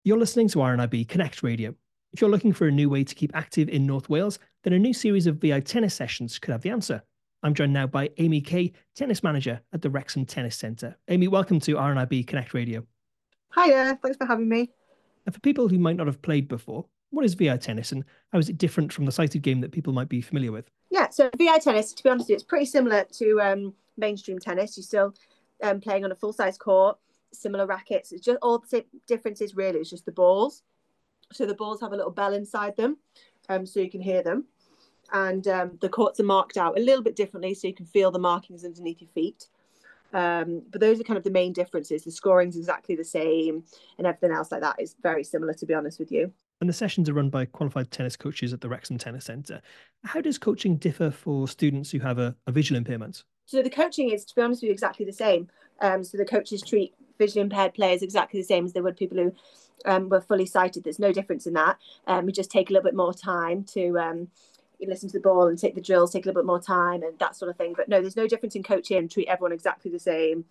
You're listening to RNIB Connect Radio. If you're looking for a new way to keep active in North Wales, then a new series of VI tennis sessions could have the answer. I'm joined now by Amy Kay, tennis manager at the Wrexham Tennis Centre. Amy, welcome to RNIB Connect Radio. Hiya, thanks for having me. And for people who might not have played before, what is VI tennis and how is it different from the sighted game that people might be familiar with? Yeah, so VI tennis, to be honest with you, it's pretty similar to mainstream tennis. You're still playing on a full-size court, similar rackets. It's just all the same differences really. It's just the balls. So the balls have a little bell inside them, so you can hear them. And the courts are marked out a little bit differently, so you can feel the markings underneath your feet. But those are kind of the main differences. The scoring's exactly the same, and everything else like that is very similar, to be honest with you. And the sessions are run by qualified tennis coaches at the Wrexham Tennis Centre. How does coaching differ for students who have a visual impairment? So the coaching is, to be honest with you, exactly the same. So the coaches treat visually impaired players exactly the same as they would people who were fully sighted. There's no difference in that. We just take a little bit more time to listen to the ball and take the drills, take a little bit more time and that sort of thing. But no, there's no difference in coaching. Treat everyone exactly the same.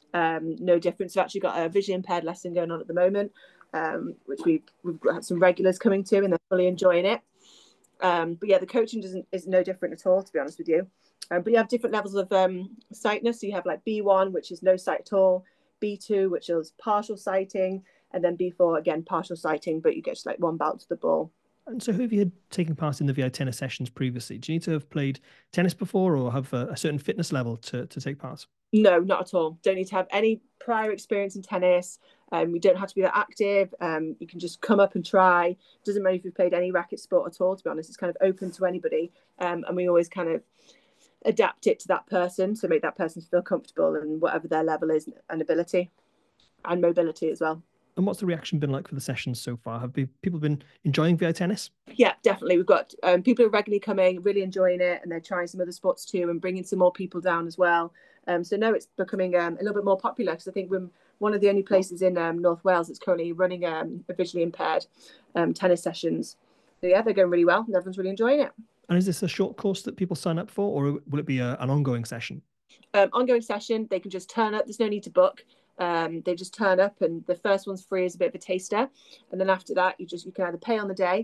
No difference. We've actually got a visually impaired lesson going on at the moment, which we've got some regulars coming to and they're fully enjoying it. But yeah, the coaching is no different at all, to be honest with you. But you have different levels of sightness. So you have like B1, which is no sight at all, B2, which is partial sighting, and then B4, again, partial sighting, but you get just like one bounce to the ball. And so who have you had taken part in the VI tennis sessions previously? Do you need to have played tennis before or have a certain fitness level to take part? No, not at all. Don't need to have any prior experience in tennis. You don't have to be that active. You can just come up and try. Doesn't matter if you've played any racket sport at all, to be honest. It's kind of open to anybody. And we always kind of adapt it to that person, so make that person feel comfortable and whatever their level is and ability and mobility as well. And what's the reaction been like for the sessions so far? Have people been enjoying VI tennis? Yeah, definitely. We've got people who are regularly coming, really enjoying it, and they're trying some other sports too and bringing some more people down as well. So no, it's becoming a little bit more popular because I think we're one of the only places in North Wales that's currently running a visually impaired tennis sessions. So yeah, they're going really well and everyone's really enjoying it. And is this a short course that people sign up for, or will it be an ongoing session? Ongoing session, they can just turn up. There's no need to book. They just turn up, and the first one's free as a bit of a taster, and then after that, you can either pay on the day,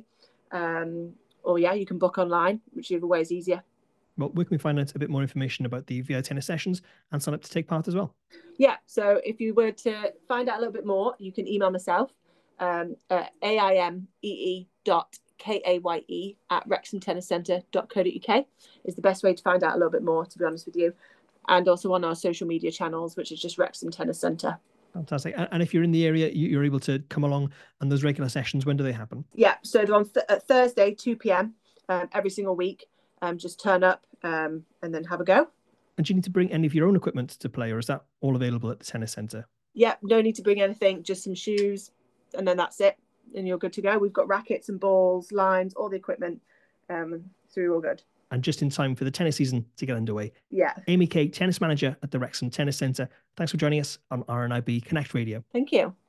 or yeah, you can book online, whichever way is easier. Well, where can we find out a bit more information about the VI tennis sessions and sign up to take part as well? Yeah, so if you were to find out a little bit more, you can email myself at aimee.kaye@wrexhamtenniscentre.co.uk is the best way to find out a little bit more, to be honest with you. And also on our social media channels, which is just Wrexham Tennis Centre. Fantastic. And if you're in the area, you're able to come along, and those regular sessions, when do they happen? Yeah, so they're on Thursday, 2 p.m. Every single week. Just turn up and then have a go. And do you need to bring any of your own equipment to play, or is that all available at the tennis centre? Yeah, no need to bring anything, just some shoes, and then that's it. And you're good to go. We've got rackets and balls, lines, all the equipment. So you're all good. And just in time for the tennis season to get underway. Yeah. Amy Kay, tennis manager at the Wrexham Tennis Centre. Thanks for joining us on RNIB Connect Radio. Thank you.